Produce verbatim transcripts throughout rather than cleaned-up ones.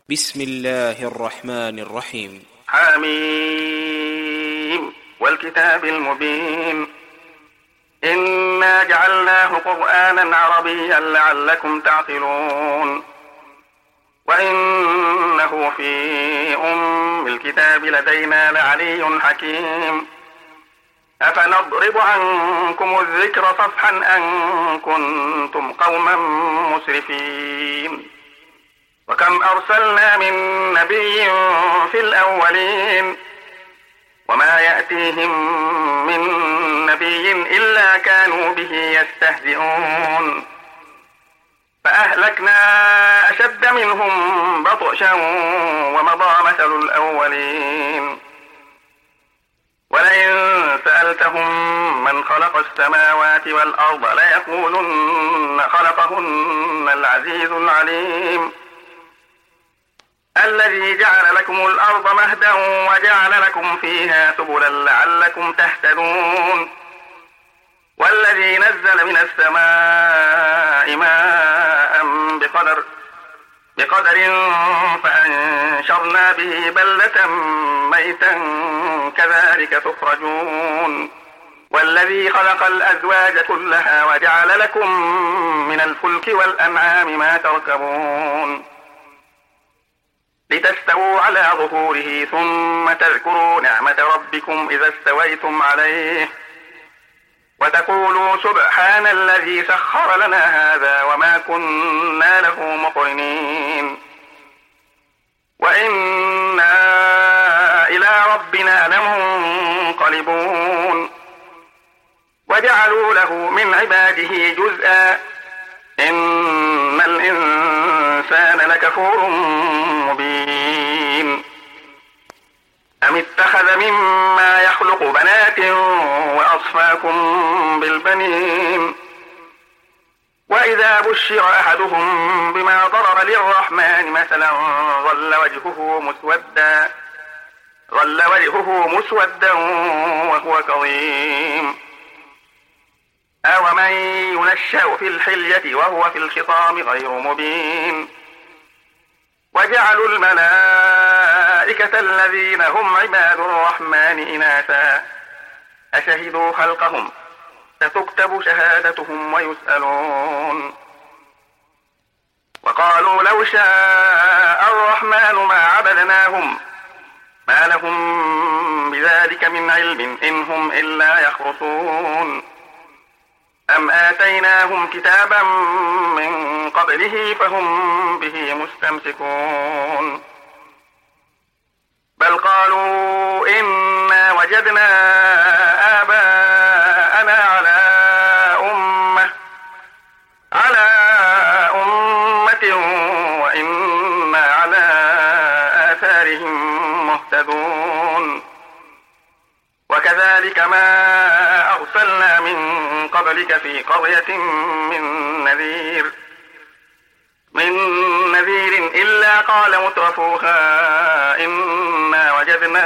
بسم الله الرحمن الرحيم. حميم والكتاب المبين إنا جعلناه قرآنا عربيا لعلكم تعقلون وإنه في أم الكتاب لدينا لعلي حكيم أفنضرب عنكم الذكر صفحا أن كنتم قوما مسرفين وكم أرسلنا من نبي في الأولين وما يأتيهم من نبي إلا كانوا به يستهزئون فأهلكنا أشد منهم بطشا ومضى مثل الأولين ولئن سألتهم من خلق السماوات والأرض ليقولن خلقهن العزيز العليم الذي جعل لكم الأرض مهدا وجعل لكم فيها سبلا لعلكم تهتدون والذي نزل من السماء ماء بقدر بقدر فأنشرنا به بلدة ميتا كذلك تخرجون والذي خلق الأزواج كلها وجعل لكم من الفلك والأنعام ما تركبون لتستووا على ظهوره ثم تذكروا نعمة ربكم إذا استويتم عليه وتقولوا سبحان الذي سخر لنا هذا وما كنا له مقرنين وإنا إلى ربنا لمنقلبون وجعلوا له من عباده جزءا إن الإنسان لكفور مبين أم اتخذ مما يخلق بنات وأصفاكم بالبنين وإذا بشر أحدهم بما ضرب للرحمن مثلا ظل وجهه مسودا ظل وجهه مسودا وهو كظيم أومن ينشأ في الحلية وهو في الخصام غير مبين وجعلوا الملائكة الذين هم عباد الرحمن إناثا أشهدوا خلقهم ستكتب شهادتهم ويسألون وقالوا لو شاء الرحمن ما عبدناهم ما لهم بذلك من علم إن هم إلا يخرصون أم آتيناهم كتابا من قبله فهم به مستمسكون بل قالوا إنا وجدنا آباءنا على أمة على أمة وإنا على آثارهم مهتدون وكذلك ما أرسلنا من قبلك في قرية من نذير من نذير إلا قال مترفوها إنا وجدنا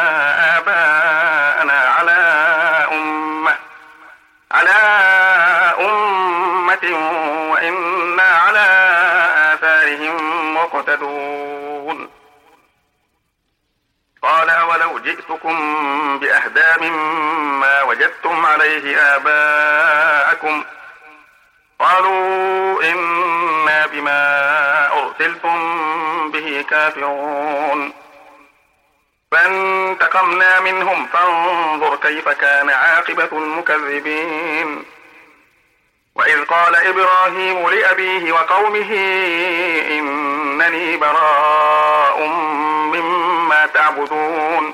آباءنا على أمة على أمة وإنا على آثارهم مقتدون قال ولو جئتكم بأهدى مما وجدتم عليه آباءكم قالوا إنا بما أرسلتم به كافرون فانتقمنا منهم فانظر كيف كان عاقبة المكذبين وإذ قال إبراهيم لأبيه وقومه إنني براء مما تعبدون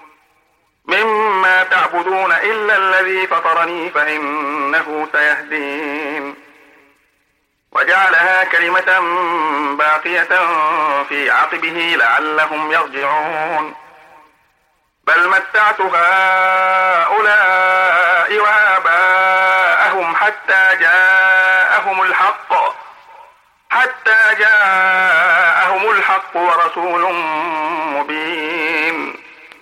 مما تعبدون إلا الذي فطرني فإنه سيهدين وجعلها كلمة باقية في عقبه لعلهم يرجعون بل متعت هؤلاء وآباءهم حتى جاءهم الحق حتى جاءهم الحق ورسول مبين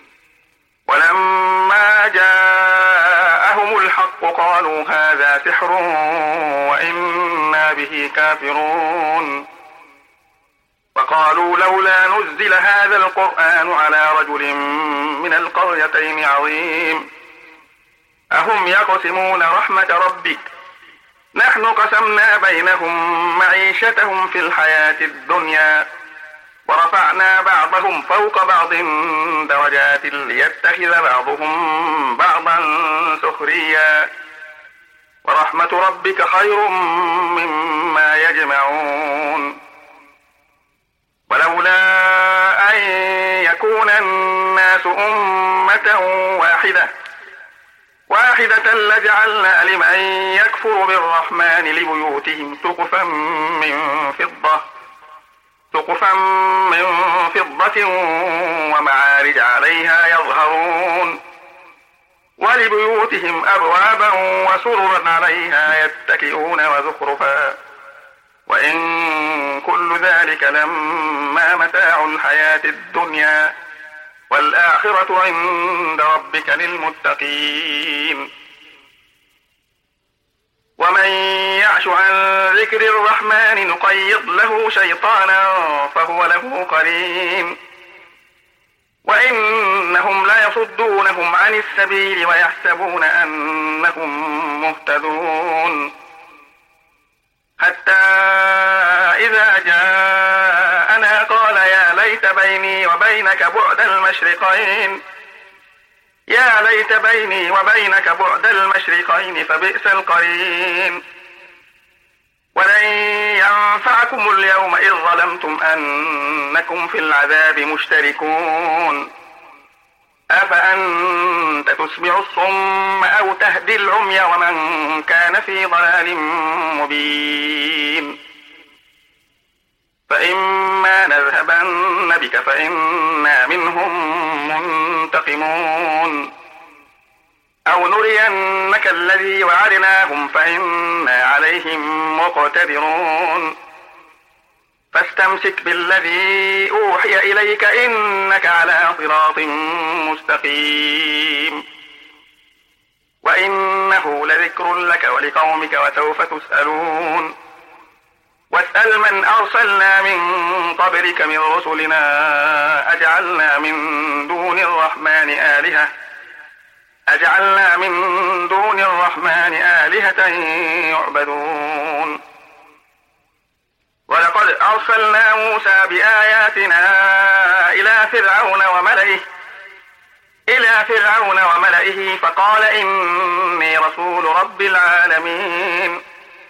ولما جاءهم الحق قالوا هذا سحر وإنا به كافرون وقالوا لولا نزل هذا القرآن على رجل من القريتين عظيم أهم يقسمون رحمة ربك نحن قسمنا بينهم معيشتهم في الحياة الدنيا ورفعنا بعضهم فوق بعض درجات ليتخذ بعضهم بعضا سخريا ورحمة ربك خير مما يجمعون ولولا أن يكون الناس أمة واحدة واحدة لجعلنا لمن يكفر بالرحمن لبيوتهم سقفا من فضة سقفا من فضة ومعارج عليها يظهرون ولبيوتهم أبوابا وسررا عليها يتكئون وزخرفا وإن كل ذلك لما متاع الحياة الدنيا والآخرة عند ربك للمتقين ومن يعش عن ذكر الرحمن نقيض له شيطانا فهو له قرين وإنهم ليصدونهم عن السبيل ويحسبون أنهم مهتدون حتى إذا جاءنا قال يا ليت بيني وبينك بعد المشرقين يا ليت بيني وبينك بعد المشرقين فبئس القرين ولن ينفعكم اليوم إذ ظلمتم أنكم في العذاب مشتركون أفأنت تسمع الصم أو تهدي العمي ومن كان في ضلال مبين فإما نذهبن بك فإنا منهم منتقمون أو نرينك الذي وعدناهم فإنا عليهم مقتدرون فاستمسك بالذي أوحي إليك إنك على صراط مستقيم وإنه لذكر لك ولقومك وسوف تسألون واسأل من أرسلنا من قبلك من رسلنا أجعلنا من دون الرحمن آلهة أجعلنا من دون الرحمن آلهة يعبدون ولقد أرسلنا موسى بآياتنا إلى فرعون وملئه إلى فرعون وملئه فقال إني رسول رب العالمين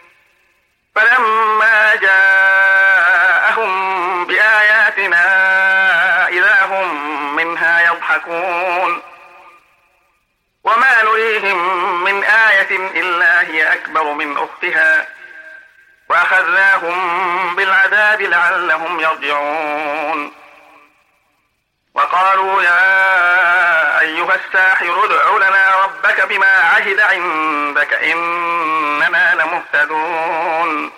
فلما جاءهم بآياتنا إذا هم منها يضحكون وما نريهم من آية إلا هي أكبر من أختها وأخذناهم بالعذاب لعلهم يرجعون وقالوا يا أيها الساحر ادع لنا ربك بما عهد عندك إننا لمهتدون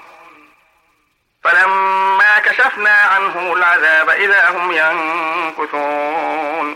فلما كشفنا عنهم العذاب إذا هم ينكثون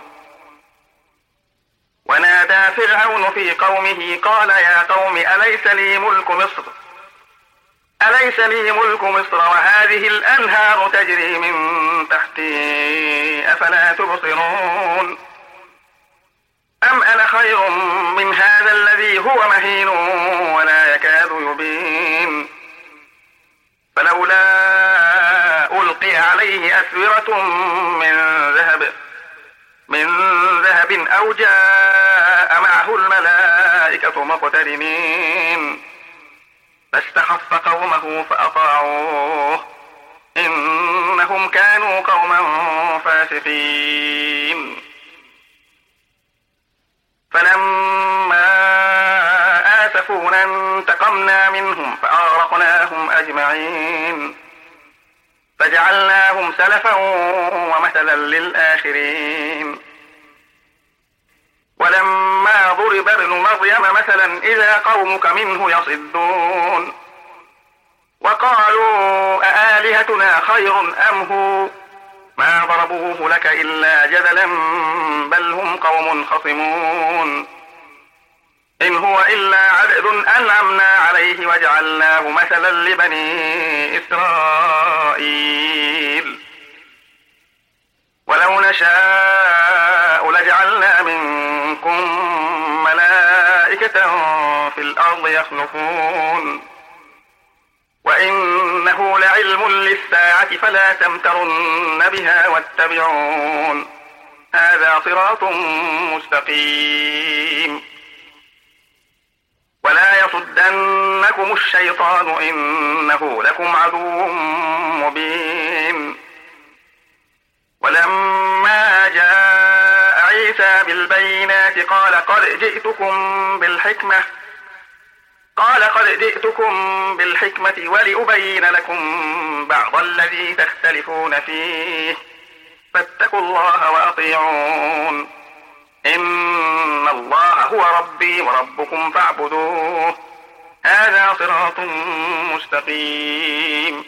ونادى فرعون في قومه قال يا قوم أليس لي ملك مصر أليس لي ملك مصر وهذه الأنهار تجري من تحتي أفلا تبصرون أم أنا خير من هذا الذي هو مهين ولا يكاد يبين فلولا ألقي عليه أسورة من ذهب من ذهب أو جاء معه الملائكة مقترنين فاستخف قومه فأطاعوه إنهم كانوا قوما فاسقين فلما آسفونا انتقمنا منهم فأغرقناهم أجمعين فجعلناهم سلفا ومثلا للآخرين ولما ضرب ابن مريم مثلا إذا قومك منه يصدون وقالوا أآلهتنا خير أم هو ما ضربوه لك إلا جدلا بل هم قوم خصمون إن هو إلا عبد أنعمنا عليه وجعلناه مثلا لبني إسرائيل نشاء لجعلنا منكم ملائكة في الأرض يخلفون وإنه لعلم للساعة فلا تمترن بها واتبعون هذا صراط مستقيم ولا يصدنكم الشيطان إنه لكم عدو مبين ولما جاء عيسى بالبينات قال قد جئتكم بالحكمة قال قد جئتكم بالحكمة ولأبين لكم بعض الذي تختلفون فيه فاتقوا الله وأطيعون إن الله هو ربي وربكم فاعبدوه هذا صراط مستقيم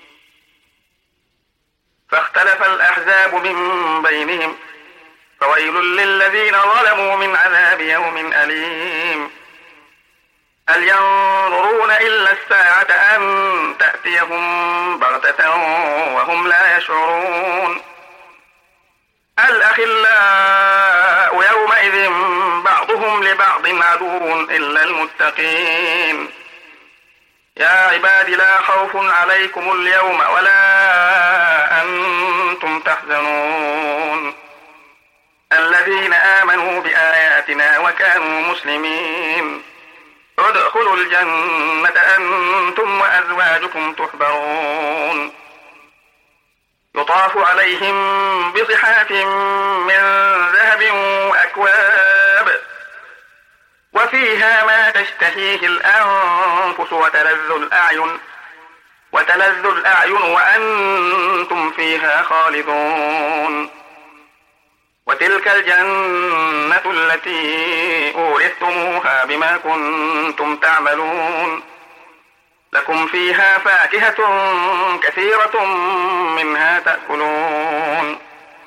فاختلف الأحزاب من بينهم فويل للذين ظلموا من عذاب يوم أليم هل ينظرون إلا الساعة أن تأتيهم بغتة وهم لا يشعرون الأخلاء يومئذ بعضهم لبعض عدو إلا المتقين يا عباد لا خوف عليكم اليوم ولا أنتم تحزنون الذين آمنوا بآياتنا وكانوا مسلمين ادخلوا الجنة أنتم وأزواجكم تحبرون يطاف عليهم بصحاف من ذهب وأكواب وفيها ما تشتهيه الأنفس وتلذ الأعين وتلذ الأعين وأنتم فيها خالدون وتلك الجنة التي أورثتموها بما كنتم تعملون لكم فيها فاكهة كثيرة منها تأكلون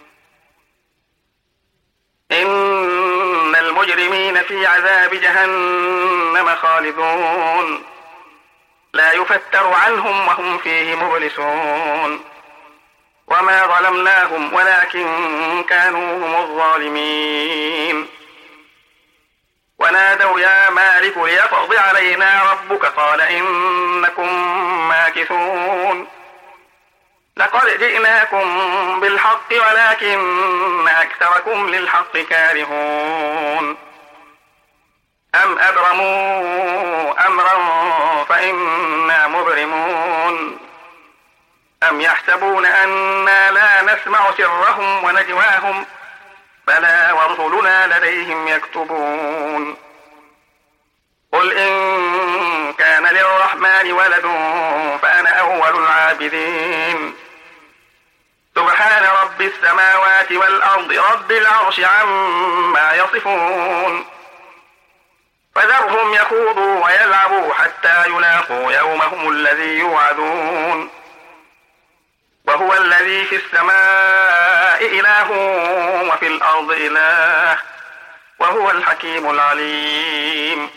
إن المجرمين في عذاب جهنم خالدون لا يفتر عنهم وهم فيه مبلسون وما ظلمناهم ولكن كانوا هم الظالمين ونادوا يا مالك ليقض علينا ربك قال إنكم ماكثون لقد جئناكم بالحق ولكن أكثركم للحق كارهون أم أبرموا أمرا فإنا مبرمون أم يحسبون أنا لا نسمع سرهم ونجواهم بلى ورسلنا لديهم يكتبون قل إن كان للرحمن ولد فأنا أول العابدين سبحان رب السماوات والأرض رب العرش عما يصفون فذرهم يخوضوا ويلعبوا حتى يلاقوا يومهم الذي يوعدون وهو الذي في السماء إله وفي الأرض إله وهو الحكيم العليم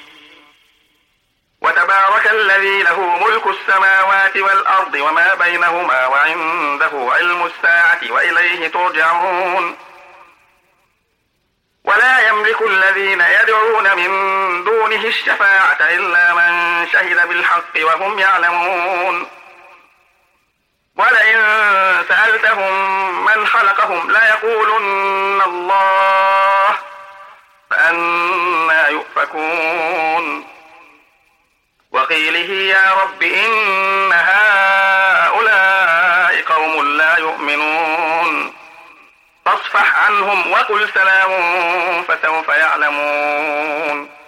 وتبارك الذي له ملك السماوات والأرض وما بينهما وعنده علم الساعة وإليه ترجعون ولا يملك الذين يدعون من دونه الشفاعة إلا من شهد بالحق وهم يعلمون ولئن سألتهم من خلقهم ليقولن الله فأنى يؤفكون وقيله يا رب إن هؤلاء قوم لا يؤمنون فاصفح عنهم وقل سلام فسوف يعلمون